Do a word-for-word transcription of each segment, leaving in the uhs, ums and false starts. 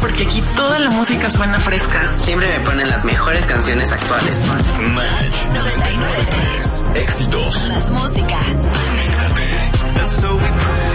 porque aquí toda la música suena fresca. Siempre me ponen las mejores canciones actuales. Match noventa y nueve punto tres. Éxitos. Más música. And so we pray.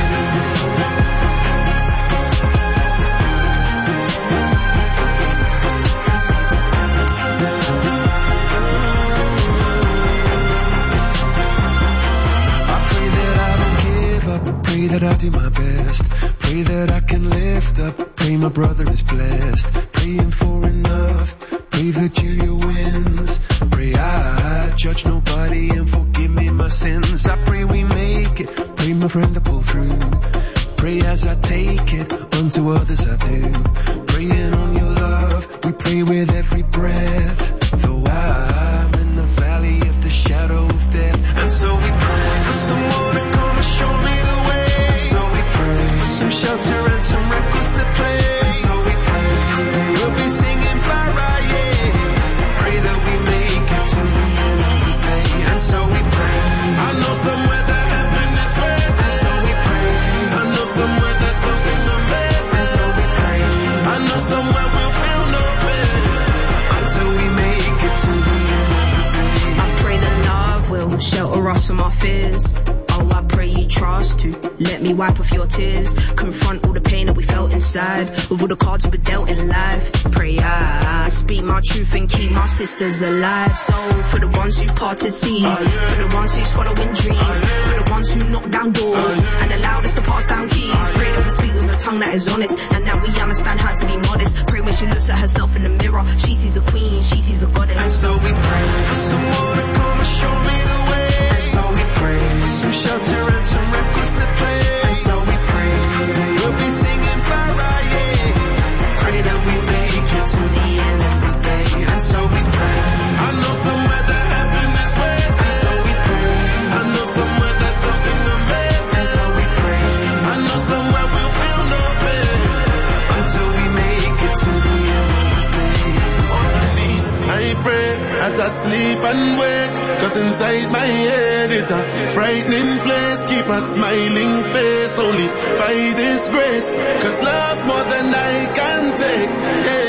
Pray that I do my best. Pray that I can lift up. Pray my brother is blessed. Praying for enough. Pray Virgilia wins. Pray I judge nobody and forgive me my sins. I pray we make it. Pray my friend to pull through. Pray as I take it. Unto others I do. Praying on your love. We pray with every breath. Though I'm in the valley of the shadow of death. And so we pray for someone to come and show me the way. So we pray for some shelter and some records to play. So we pray we'll be singing fly right, yeah. Pray that we make it to the end of the day. And so we pray. I know somewhere that heaven is waiting. And so we pray. I know somewhere there's something amazing. And so we pray. I know somewhere we'll feel no pain until we make it to the end of the day. I pray that love will shelter us from our fears. Oh, I pray you trust to let me wipe off your tears. Confront all the pain that we felt inside with all the cards we were dealt in life. Pray I speak my truth and keep my sisters alive. So for the ones who parted seas, for the ones who swallowing dreams, for the ones who knock down doors and allowed us to pass down keys. Pray that we speak with a tongue that is honest and that we understand how to be modest. Pray when she looks at herself in the mirror, she sees a queen, she sees a goddess. And so we pray for someone to come and show me the way. And so we pray for some shelter and some records to play. And so we pray we'll be singing fly right, yeah. Pray that we make it to the end of the day. And so we pray. I know somewhere that heaven is waiting. And so we pray. I know somewhere there's something amazing. And so we pray. I know somewhere we'll feel no pain until we make it to the end of the day. On my knees, I pray as I sleep and wake. Cause inside my head is a frightening place. Keep a smiling face only by this grace. Cause love's more than I can take, yeah.